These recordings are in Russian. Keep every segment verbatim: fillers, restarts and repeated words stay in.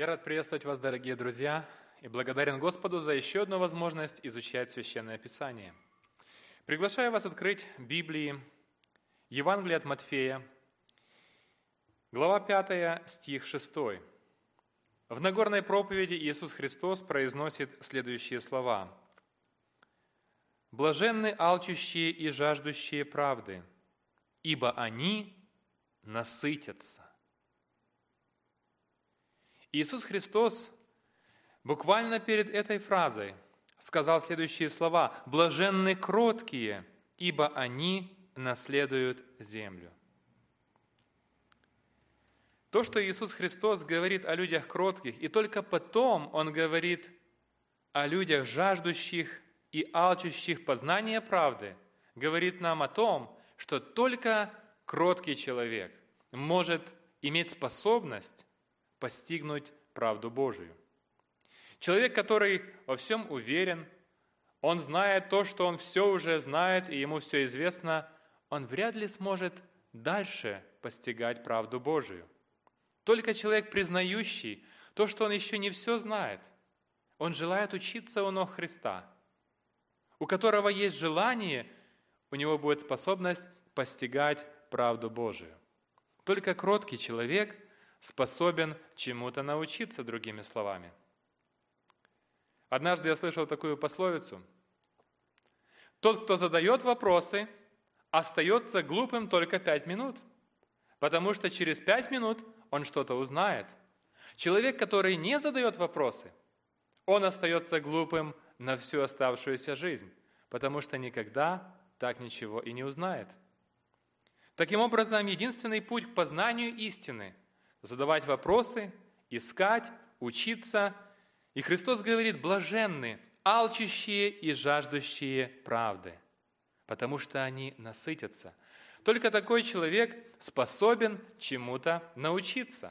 Я рад приветствовать вас, дорогие друзья, и благодарен Господу за еще одну возможность изучать Священное Писание. Приглашаю вас открыть Библии, Евангелие от Матфея, глава пятая, стих шестой. В Нагорной проповеди Иисус Христос произносит следующие слова. «Блаженны алчущие и жаждущие правды, ибо они насытятся». Иисус Христос буквально перед этой фразой сказал следующие слова: «Блаженны кроткие, ибо они наследуют землю». То, что Иисус Христос говорит о людях кротких, и только потом Он говорит о людях жаждущих и алчущих познания правды, говорит нам о том, что только кроткий человек может иметь способность постигнуть правду Божию. Человек, который во всем уверен, он знает то, что он все уже знает, и ему все известно, он вряд ли сможет дальше постигать правду Божию. Только человек, признающий то, что он еще не все знает, он желает учиться у ног Христа, у которого есть желание, у него будет способность постигать правду Божию. Только кроткий человек способен чему-то научиться, другими словами. Однажды я слышал такую пословицу: «Тот, кто задает вопросы, остается глупым только пять минут, потому что через пять минут он что-то узнает. Человек, который не задает вопросы, он остается глупым на всю оставшуюся жизнь, потому что никогда так ничего и не узнает». Таким образом, единственный путь к познанию истины – задавать вопросы, искать, учиться. И Христос говорит: блаженны алчущие и жаждущие правды, потому что они насытятся. Только такой человек способен чему-то научиться.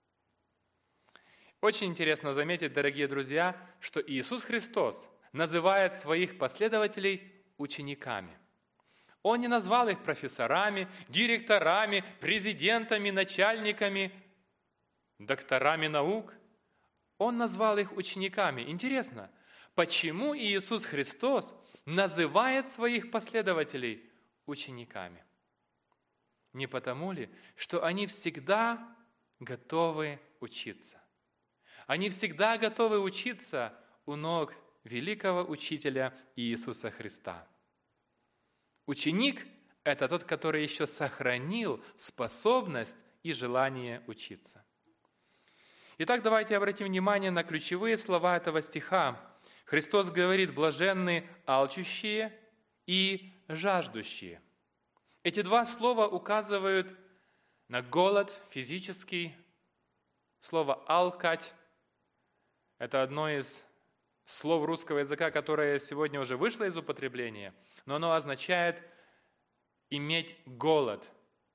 Очень интересно заметить, дорогие друзья, что Иисус Христос называет своих последователей учениками. Он не назвал их профессорами, директорами, президентами, начальниками, докторами наук. Он назвал их учениками. Интересно, почему Иисус Христос называет своих последователей учениками? Не потому ли, что они всегда готовы учиться? Они всегда готовы учиться у ног великого учителя Иисуса Христа. Ученик – это тот, который еще сохранил способность и желание учиться. Итак, давайте обратим внимание на ключевые слова этого стиха. Христос говорит: блаженны алчущие и жаждущие. Эти два слова указывают на голод физический. Слово «алкать» – это одно из слов русского языка, которое сегодня уже вышло из употребления, но оно означает иметь голод.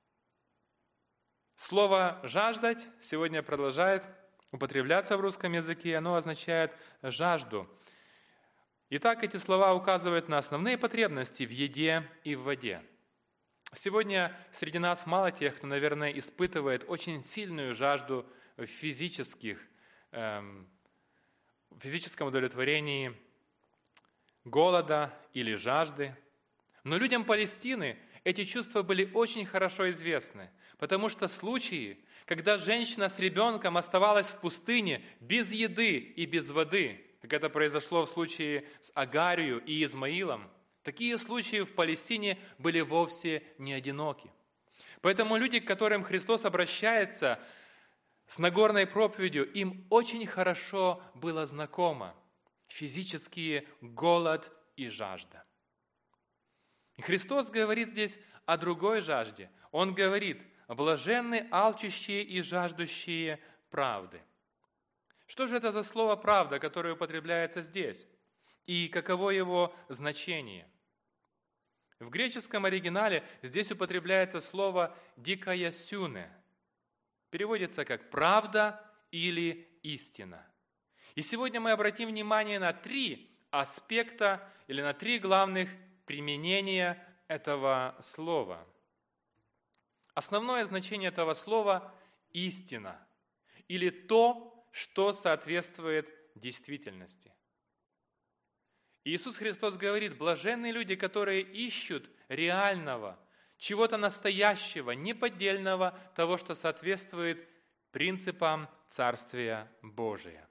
Слово «жаждать» сегодня продолжает употребляться в русском языке, оно означает жажду. Итак, эти слова указывают на основные потребности в еде и в воде. Сегодня среди нас мало тех, кто, наверное, испытывает очень сильную жажду в физических, эм, в физическом удовлетворении голода или жажды. Но людям Палестины эти чувства были очень хорошо известны, потому что случаи, когда женщина с ребенком оставалась в пустыне без еды и без воды, как это произошло в случае с Агарью и Измаилом, такие случаи в Палестине были вовсе не одиноки. Поэтому люди, к которым Христос обращается с Нагорной проповедью, им очень хорошо было знакомо физический голод и жажда. И Христос говорит здесь о другой жажде. Он говорит: блаженны алчущие и жаждущие правды. Что же это за слово «правда», которое употребляется здесь? И каково его значение? В греческом оригинале здесь употребляется слово «дикаясюне». Переводится как «правда» или «истина». И сегодня мы обратим внимание на три аспекта или на три главных применения этого слова. Основное значение этого слова – истина, или то, что соответствует действительности. Иисус Христос говорит: блаженные люди, которые ищут реального, чего-то настоящего, неподдельного, того, что соответствует принципам Царствия Божия.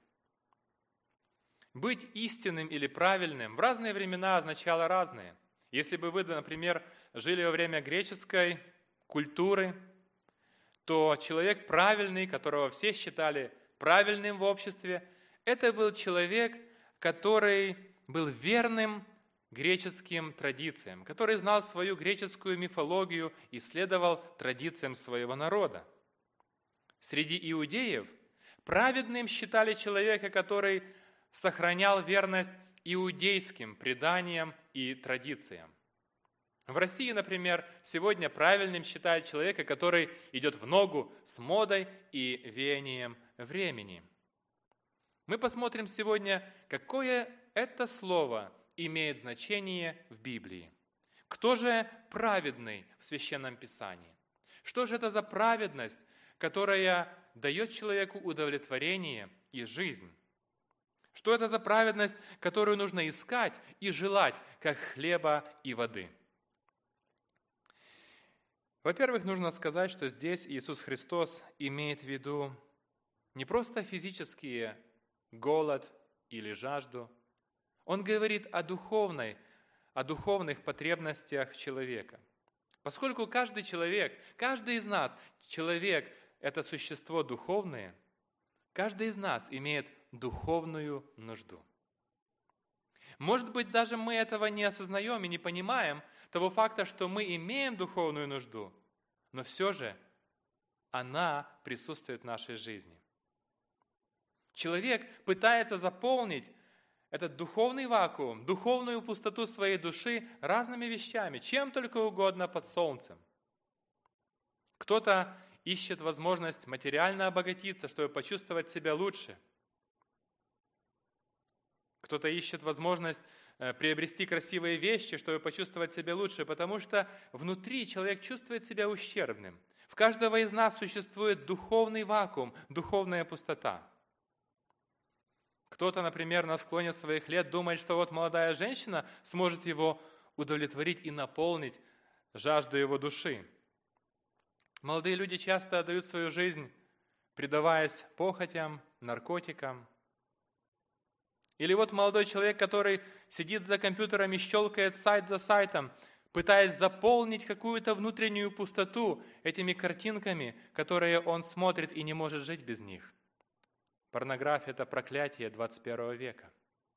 Быть истинным или правильным в разные времена означало разное. Если бы вы, например, жили во время греческой культуры, то человек правильный, которого все считали правильным в обществе, это был человек, который был верным греческим традициям, который знал свою греческую мифологию и следовал традициям своего народа. Среди иудеев праведным считали человека, который сохранял верность иудейским преданиям и традициям. В России, например, сегодня правильным считают человека, который идет в ногу с модой и веянием времени. Мы посмотрим сегодня, какое это слово имеет значение в Библии. Кто же праведный в Священном Писании? Что же это за праведность, которая дает человеку удовлетворение и жизнь? Что это за праведность, которую нужно искать и желать, как хлеба и воды? Во-первых, нужно сказать, что здесь Иисус Христос имеет в виду не просто физический голод или жажду. Он говорит о духовной, о духовных потребностях человека. Поскольку каждый человек, каждый из нас, человек – это существо духовное, каждый из нас имеет духовную нужду. Может быть, даже мы этого не осознаем и не понимаем, того факта, что мы имеем духовную нужду, но все же она присутствует в нашей жизни. Человек пытается заполнить этот духовный вакуум, духовную пустоту своей души разными вещами, чем только угодно под солнцем. Кто-то ищет возможность материально обогатиться, чтобы почувствовать себя лучше. Кто-то ищет возможность приобрести красивые вещи, чтобы почувствовать себя лучше, потому что внутри человек чувствует себя ущербным. В каждого из нас существует духовный вакуум, духовная пустота. Кто-то, например, на склоне своих лет думает, что вот молодая женщина сможет его удовлетворить и наполнить жажду его души. Молодые люди часто отдают свою жизнь, предаваясь похотям, наркотикам. Или вот молодой человек, который сидит за компьютером и щелкает сайт за сайтом, пытаясь заполнить какую-то внутреннюю пустоту этими картинками, которые он смотрит и не может жить без них. Порнография – это проклятие двадцать первого века.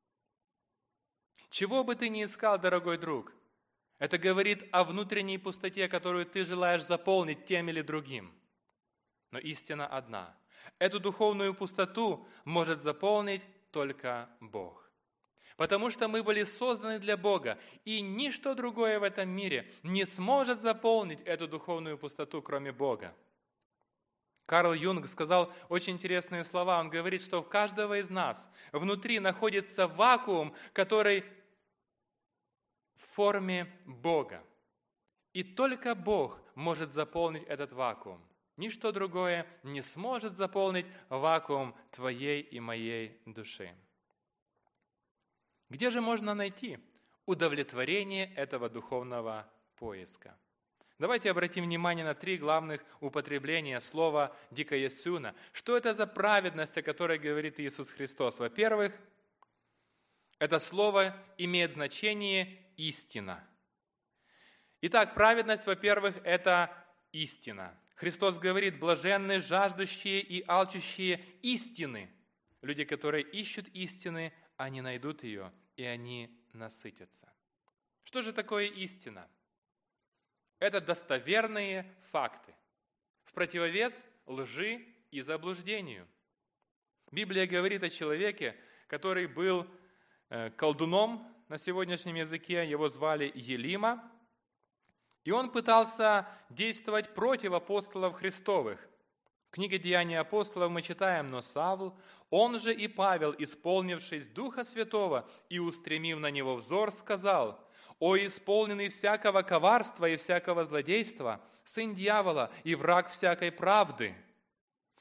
Чего бы ты ни искал, дорогой друг, это говорит о внутренней пустоте, которую ты желаешь заполнить тем или другим. Но истина одна. Эту духовную пустоту может заполнить только Бог. Потому что мы были созданы для Бога, и ничто другое в этом мире не сможет заполнить эту духовную пустоту, кроме Бога. Карл Юнг сказал очень интересные слова. Он говорит, что у каждого из нас внутри находится вакуум, который в форме Бога. И только Бог может заполнить этот вакуум. Ничто другое не сможет заполнить вакуум твоей и моей души. Где же можно найти удовлетворение этого духовного поиска? Давайте обратим внимание на три главных употребления слова «дикаесуна». Что это за праведность, о которой говорит Иисус Христос? Во-первых, это слово имеет значение «истина». Итак, праведность, во-первых, это истина. Христос говорит: блаженны жаждущие и алчущие истины. Люди, которые ищут истины, они найдут ее, и они насытятся. Что же такое истина? Это достоверные факты, в противовес лжи и заблуждению. Библия говорит о человеке, который был колдуном на сегодняшнем языке, его звали Елима, и он пытался действовать против апостолов Христовых. В книге «Деяния апостолов» мы читаем: «Но Савл, он же и Павел, исполнившись Духа Святого и устремив на него взор, сказал: «О, исполненный всякого коварства и всякого злодейства, сын дьявола и враг всякой правды!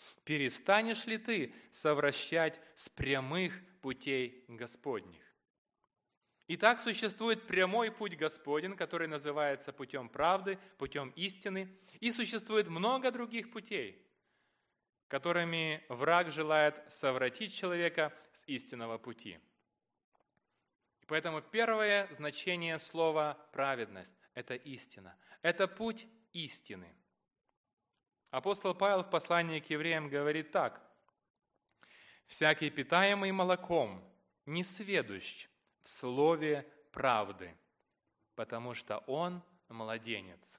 Перестанешь ли ты совращать с прямых путей Господних? Итак, существует прямой путь Господень, который называется путем правды, путем истины, и существует много других путей, которыми враг желает совратить человека с истинного пути. И поэтому первое значение слова «праведность» – это истина. Это путь истины. Апостол Павел в послании к евреям говорит так: «Всякий, питаемый молоком, не сведущ в слове правды, потому что он младенец».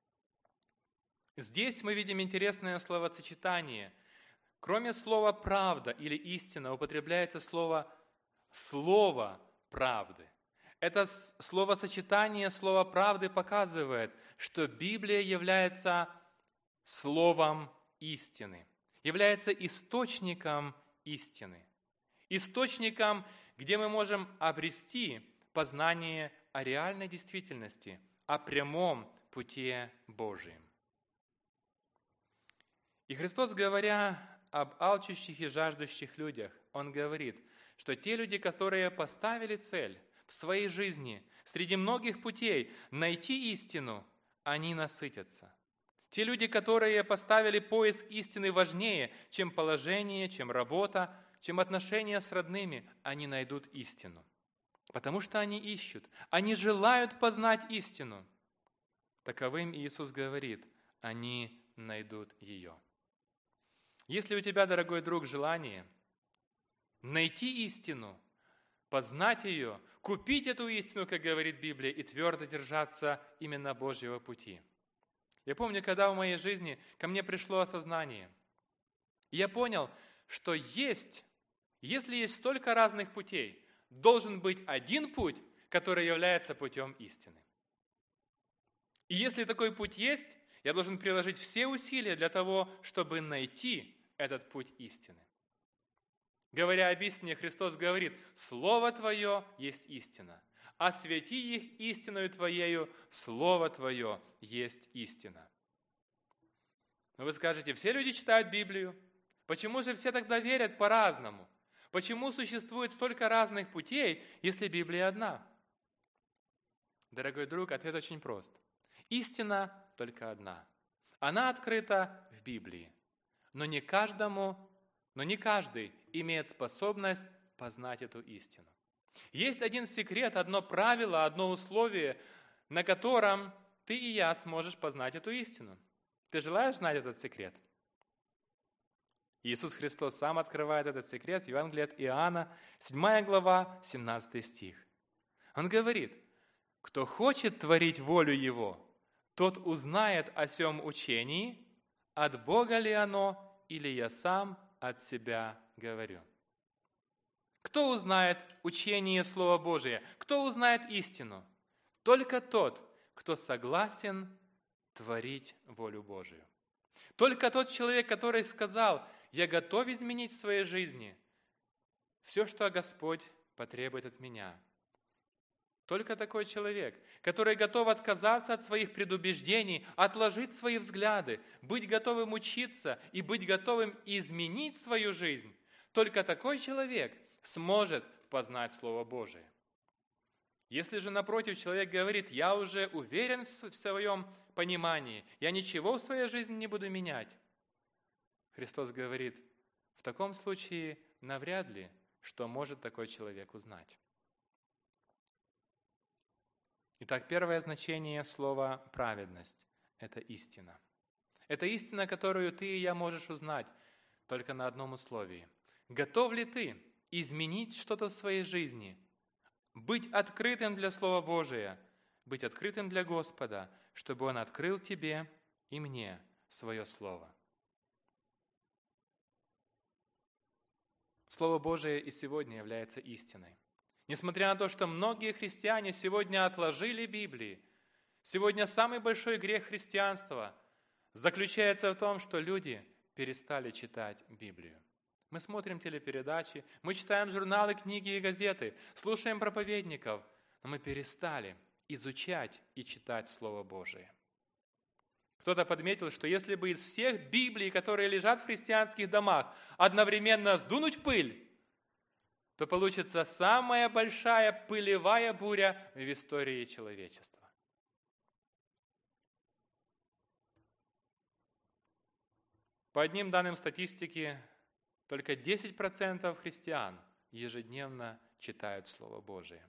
Здесь мы видим интересное словосочетание. Кроме слова «правда» или «истина» употребляется слово «слово правды». Это словосочетание слова «правды» показывает, что Библия является словом истины, является источником истины, источником, где мы можем обрести познание о реальной действительности, о прямом пути Божьем. И Христос, говоря об алчущих и жаждущих людях, Он говорит, что те люди, которые поставили цель в своей жизни среди многих путей найти истину, они насытятся. Те люди, которые поставили поиск истины важнее, чем положение, чем работа, чем отношения с родными, они найдут истину. Потому что они ищут, они желают познать истину. Таковым Иисус говорит, они найдут ее. Если у тебя, дорогой друг, желание найти истину, познать ее, купить эту истину, как говорит Библия, и твердо держаться именно Божьего пути. Я помню, когда в моей жизни ко мне пришло осознание, и я понял, что есть, если есть столько разных путей, должен быть один путь, который является путем истины. И если такой путь есть, я должен приложить все усилия для того, чтобы найти этот путь истины. Говоря об истине, Христос говорит: «Слово Твое есть истина. Освети их истиною Твоею, Слово Твое есть истина». Но вы скажете, все люди читают Библию. Почему же все тогда верят по-разному? Почему существует столько разных путей, если Библия одна? Дорогой друг, ответ очень прост. Истина только одна. Она открыта в Библии. Но не каждому, но не каждый имеет способность познать эту истину. Есть один секрет, одно правило, одно условие, на котором ты и я сможешь познать эту истину. Ты желаешь знать этот секрет? Иисус Христос сам открывает этот секрет в Евангелии от Иоанна, седьмая глава, семнадцатый стих. Он говорит: «Кто хочет творить волю Его, тот узнает о сем учении, от Бога ли оно, или я сам от себя говорю». Кто узнает учение Слова Божия? Кто узнает истину? Только тот, кто согласен творить волю Божию. Только тот человек, который сказал: «Я готов изменить в своей жизни все, что Господь потребует от меня». Только такой человек, который готов отказаться от своих предубеждений, отложить свои взгляды, быть готовым учиться и быть готовым изменить свою жизнь, только такой человек сможет познать Слово Божие. Если же, напротив, человек говорит: «Я уже уверен в своем понимании, я ничего в своей жизни не буду менять», Христос говорит: в таком случае навряд ли, что может такой человек узнать. Итак, первое значение слова «праведность» – это истина. Это истина, которую ты и я можешь узнать только на одном условии. Готов ли ты изменить что-то в своей жизни, быть открытым для Слова Божия, быть открытым для Господа, чтобы Он открыл тебе и мне свое Слово? Слово Божие и сегодня является истиной. Несмотря на то, что многие христиане сегодня отложили Библии, сегодня самый большой грех христианства заключается в том, что люди перестали читать Библию. Мы смотрим телепередачи, мы читаем журналы, книги и газеты, слушаем проповедников, но мы перестали изучать и читать Слово Божие. Кто-то подметил, что если бы из всех Библий, которые лежат в христианских домах, одновременно сдунуть пыль, то получится самая большая пылевая буря в истории человечества. По одним данным статистики, только десять процентов христиан ежедневно читают Слово Божие.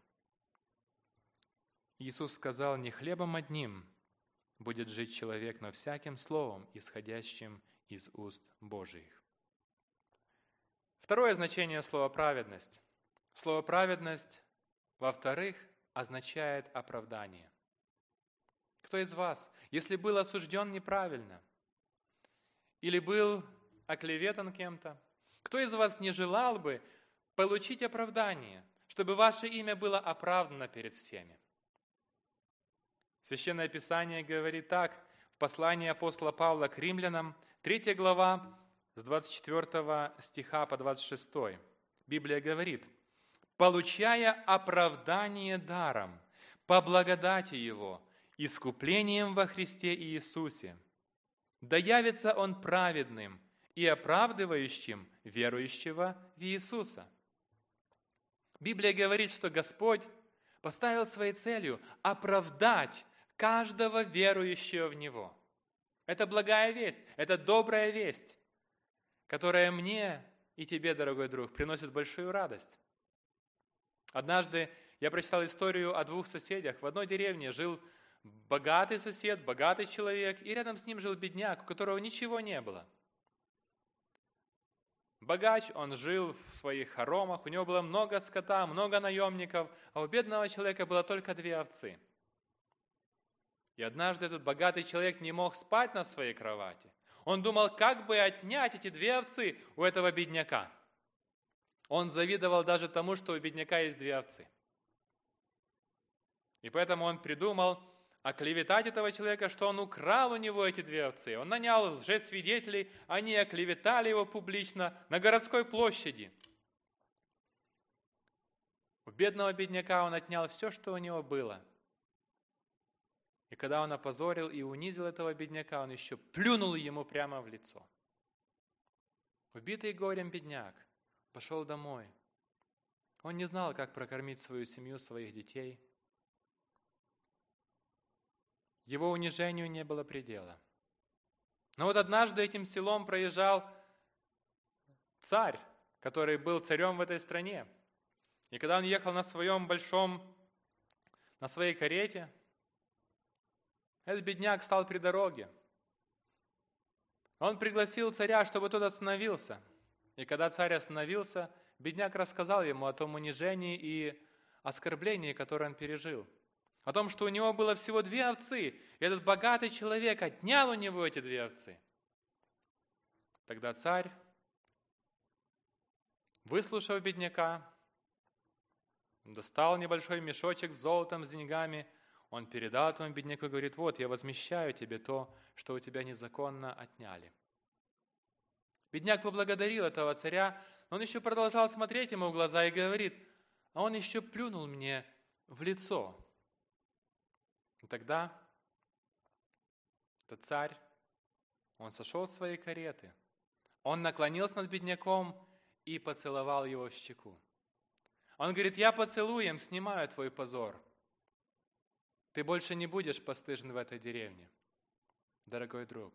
Иисус сказал: «Не хлебом одним будет жить человек, но всяким словом, исходящим из уст Божиих». Второе значение слова «праведность». Слово «праведность», во-вторых, означает оправдание. Кто из вас, если был осужден неправильно, или был оклеветан кем-то, кто из вас не желал бы получить оправдание, чтобы ваше имя было оправдано перед всеми? Священное Писание говорит так, в послании апостола Павла к римлянам, третья глава, с двадцать четвёртого стиха по двадцать шестой. Библия говорит: «Получая оправдание даром, по благодати Его, искуплением во Христе Иисусе, да явится Он праведным и оправдывающим верующего в Иисуса». Библия говорит, что Господь поставил своей целью оправдать каждого верующего в Него. Это благая весть, это добрая весть, которая мне и тебе, дорогой друг, приносит большую радость. Однажды я прочитал историю о двух соседях. В одной деревне жил богатый сосед, богатый человек, и рядом с ним жил бедняк, у которого ничего не было. Богач, он жил в своих хоромах, у него было много скота, много наемников, а у бедного человека было только две овцы. И однажды этот богатый человек не мог спать на своей кровати. Он думал, как бы отнять эти две овцы у этого бедняка. Он завидовал даже тому, что у бедняка есть две овцы. И поэтому он придумал оклеветать этого человека, что он украл у него эти две овцы. Он нанял лжесвидетелей, они оклеветали его публично на городской площади. У бедного бедняка он отнял все, что у него было. И когда он опозорил и унизил этого бедняка, он еще плюнул ему прямо в лицо. Убитый горем бедняк пошел домой. Он не знал, как прокормить свою семью, своих детей. Его унижению не было предела. Но вот однажды этим селом проезжал царь, который был царем в этой стране. И когда он ехал на своем большом, на своей карете, этот бедняк стал при дороге. Он пригласил царя, чтобы тот остановился. И когда царь остановился, бедняк рассказал ему о том унижении и оскорблении, которое он пережил. О том, что у него было всего две овцы, и этот богатый человек отнял у него эти две овцы. Тогда царь, выслушав бедняка, достал небольшой мешочек с золотом, с деньгами, он передал этому бедняку и говорит: вот, я возмещаю тебе то, что у тебя незаконно отняли. Бедняк поблагодарил этого царя, но он еще продолжал смотреть ему в глаза и говорит: а он еще плюнул мне в лицо. И тогда этот царь, он сошел с своей кареты, он наклонился над бедняком и поцеловал его в щеку. Он говорит: я поцелуем снимаю твой позор. Ты больше не будешь постыжен в этой деревне, дорогой друг.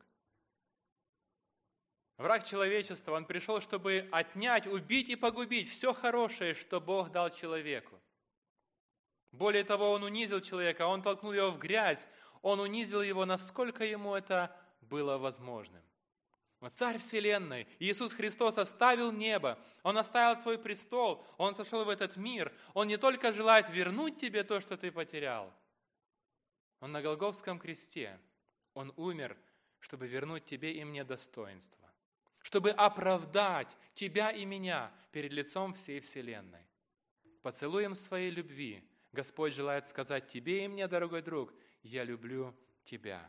Враг человечества, он пришел, чтобы отнять, убить и погубить все хорошее, что Бог дал человеку. Более того, он унизил человека, он толкнул его в грязь, он унизил его, насколько ему это было возможным. Но Царь Вселенной, Иисус Христос, оставил небо, Он оставил свой престол, Он сошел в этот мир. Он не только желает вернуть тебе то, что ты потерял, Он на Голгофском кресте, Он умер, чтобы вернуть тебе и мне достоинство, чтобы оправдать тебя и меня перед лицом всей Вселенной. Поцелуем своей любви Господь желает сказать тебе и мне, дорогой друг: я люблю тебя.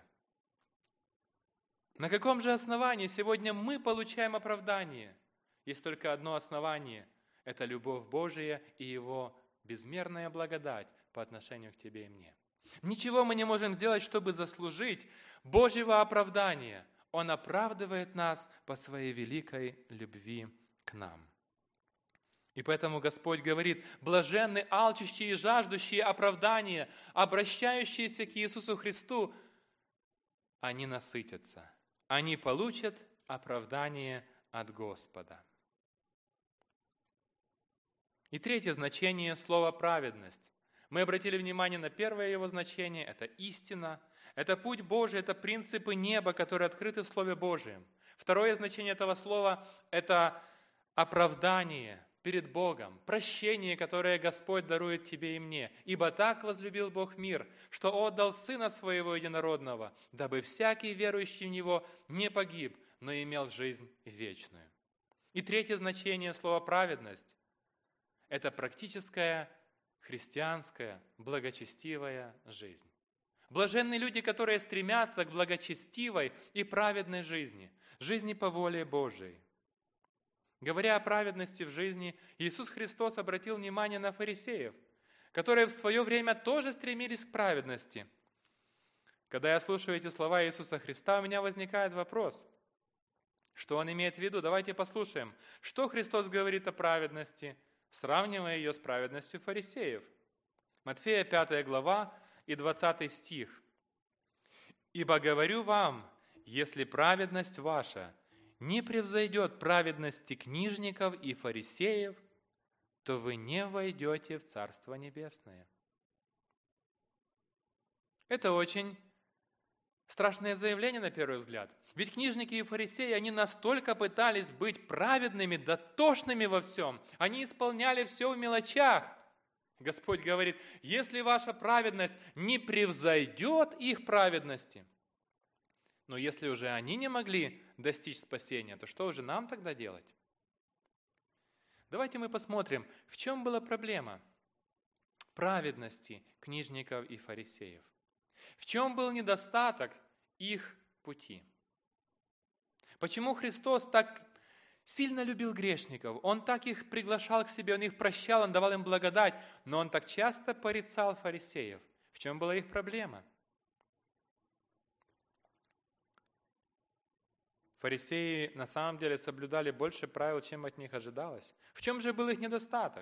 На каком же основании сегодня мы получаем оправдание? Есть только одно основание – это любовь Божия и Его безмерная благодать, по отношению к тебе и мне. Ничего мы не можем сделать, чтобы заслужить Божьего оправдания. Он оправдывает нас по своей великой любви к нам. И поэтому Господь говорит: блаженны алчущие и жаждущие оправдания, обращающиеся к Иисусу Христу, они насытятся, они получат оправдание от Господа. И третье значение слова «праведность». Мы обратили внимание на первое его значение – это истина, это путь Божий, это принципы неба, которые открыты в Слове Божьем. Второе значение этого слова – это оправдание перед Богом, прощение, которое Господь дарует тебе и мне. «Ибо так возлюбил Бог мир, что отдал Сына Своего Единородного, дабы всякий верующий в Него не погиб, но имел жизнь вечную». И третье значение слова «праведность» – это практическая христианская, благочестивая жизнь. Блаженны люди, которые стремятся к благочестивой и праведной жизни, жизни по воле Божией. Говоря о праведности в жизни, Иисус Христос обратил внимание на фарисеев, которые в свое время тоже стремились к праведности. Когда я слушаю эти слова Иисуса Христа, у меня возникает вопрос, что Он имеет в виду? Давайте послушаем, что Христос говорит о праведности, сравнивая ее с праведностью фарисеев. Матфея пятая глава и двадцатый стих. «Ибо говорю вам, если праведность ваша не превзойдет праведности книжников и фарисеев, то вы не войдете в Царство Небесное». Это очень страшное заявление на первый взгляд. Ведь книжники и фарисеи, они настолько пытались быть праведными, дотошными во всем. Они исполняли все в мелочах. Господь говорит: если ваша праведность не превзойдет их праведности, но если уже они не могли достичь спасения, то что уже нам тогда делать? Давайте мы посмотрим, в чем была проблема праведности книжников и фарисеев. В чем был недостаток их пути? Почему Христос так сильно любил грешников? Он так их приглашал к себе, Он их прощал, Он давал им благодать, но Он так часто порицал фарисеев. В чем была их проблема? Фарисеи на самом деле соблюдали больше правил, чем от них ожидалось. В чем же был их недостаток?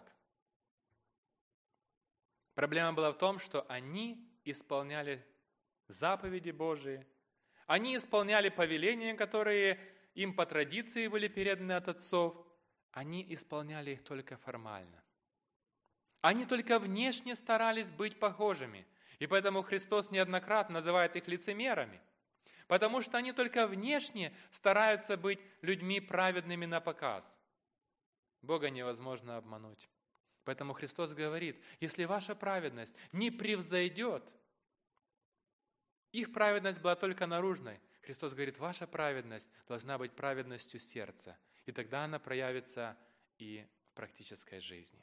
Проблема была в том, что они исполняли заповеди Божии, они исполняли повеления, которые им по традиции были переданы от отцов, они исполняли их только формально. Они только внешне старались быть похожими, и поэтому Христос неоднократно называет их лицемерами, потому что они только внешне стараются быть людьми праведными на показ. Бога невозможно обмануть. Поэтому Христос говорит: если ваша праведность не превзойдет, их праведность была только наружной. Христос говорит: ваша праведность должна быть праведностью сердца, и тогда она проявится и в практической жизни.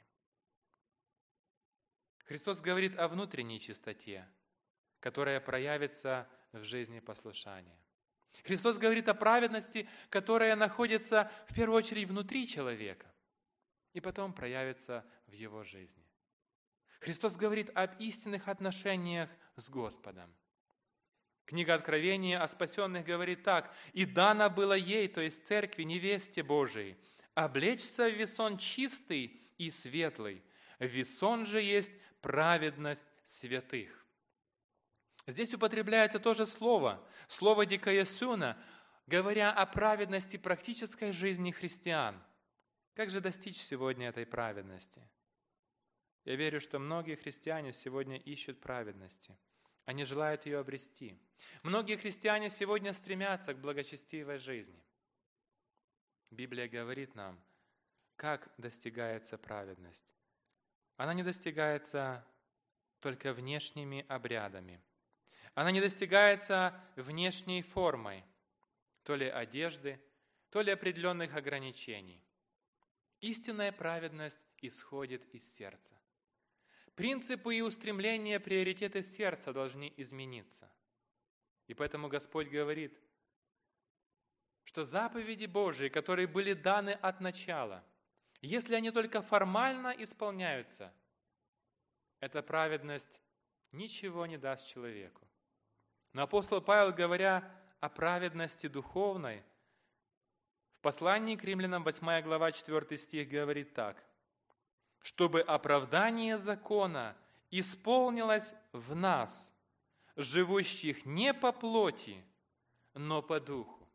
Христос говорит о внутренней чистоте, которая проявится в жизни послушания. Христос говорит о праведности, которая находится в первую очередь внутри человека, и потом проявится в его жизни. Христос говорит об истинных отношениях с Господом. Книга Откровения о спасенных говорит так: «И дано было ей, то есть церкви, невесте Божией, облечься в весон чистый и светлый. Весон же есть праведность святых». Здесь употребляется то же слово, слово «дикаесуна», говоря о праведности практической жизни христиан. Как же достичь сегодня этой праведности? Я верю, что многие христиане сегодня ищут праведности. Они желают ее обрести. Многие христиане сегодня стремятся к благочестивой жизни. Библия говорит нам, как достигается праведность. Она не достигается только внешними обрядами. Она не достигается внешней формой, то ли одежды, то ли определенных ограничений. Истинная праведность исходит из сердца. Принципы и устремления, приоритеты сердца должны измениться. И поэтому Господь говорит, что заповеди Божии, которые были даны от начала, если они только формально исполняются, эта праведность ничего не даст человеку. Но апостол Павел, говоря о праведности духовной, в послании к римлянам восьмая глава четвёртый стих говорит так: «Чтобы оправдание закона исполнилось в нас, живущих не по плоти, но по духу».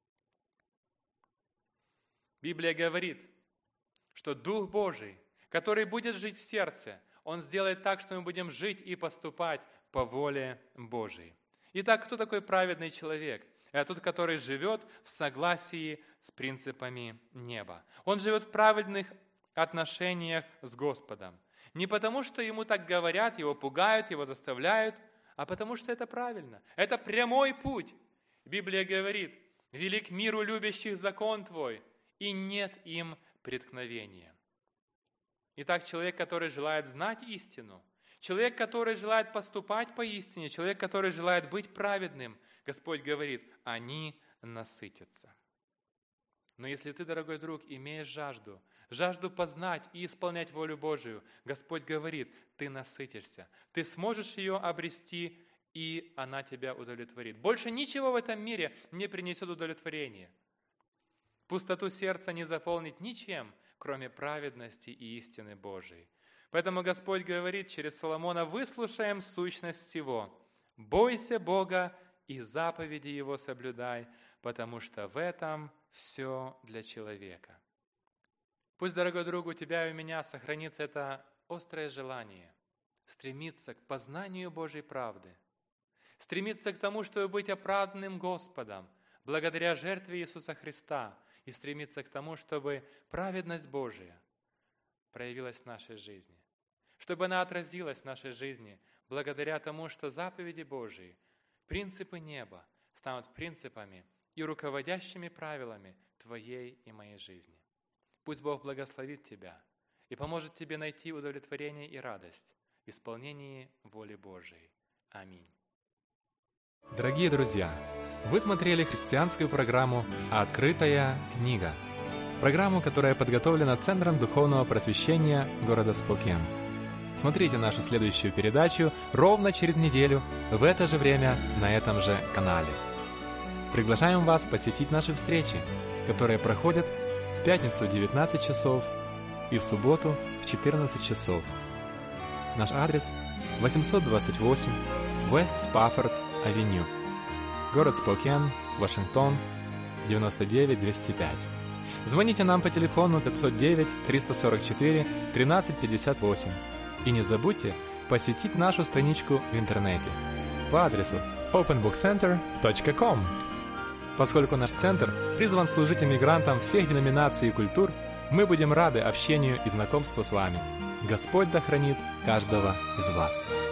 Библия говорит, что Дух Божий, который будет жить в сердце, Он сделает так, что мы будем жить и поступать по воле Божией. Итак, кто такой праведный человек? Это тот, который живет в согласии с принципами неба. Он живет в праведных отношениях с Господом. Не потому, что ему так говорят, его пугают, его заставляют, а потому, что это правильно. Это прямой путь. Библия говорит: «Велик миру любящих закон Твой, и нет им преткновения». Итак, человек, который желает знать истину, человек, который желает поступать по истине, человек, который желает быть праведным, Господь говорит, они насытятся. Но если ты, дорогой друг, имеешь жажду, жажду познать и исполнять волю Божию, Господь говорит, ты насытишься, ты сможешь ее обрести, и она тебя удовлетворит. Больше ничего в этом мире не принесет удовлетворения. Пустоту сердца не заполнить ничем, кроме праведности и истины Божией. Поэтому Господь говорит через Соломона: «Выслушаем сущность всего. Бойся Бога и заповеди Его соблюдай, потому что в этом все для человека». Пусть, дорогой друг, у тебя и у меня сохранится это острое желание стремиться к познанию Божьей правды, стремиться к тому, чтобы быть оправданным Господом благодаря жертве Иисуса Христа, и стремиться к тому, чтобы праведность Божия проявилась в нашей жизни, чтобы она отразилась в нашей жизни благодаря тому, что заповеди Божии, принципы неба станут принципами и руководящими правилами твоей и моей жизни. Пусть Бог благословит тебя и поможет тебе найти удовлетворение и радость в исполнении воли Божией. Аминь. Дорогие друзья, вы смотрели христианскую программу «Открытая книга». Программу, которая подготовлена Центром Духовного Просвещения города Спокейн. Смотрите нашу следующую передачу ровно через неделю в это же время на этом же канале. Приглашаем вас посетить наши встречи, которые проходят в пятницу в девятнадцать часов и в субботу в четырнадцать часов. Наш адрес восемьсот двадцать восемь West Spafford Avenue, город Спокейн, Вашингтон, девяносто девять двести пять. Звоните нам по телефону пятьсот девять триста сорок четыре тринадцать пятьдесят восемь. И не забудьте посетить нашу страничку в интернете по адресу open book center точка com. Поскольку наш центр призван служить иммигрантам всех деноминаций и культур, мы будем рады общению и знакомству с вами. Господь да хранит каждого из вас.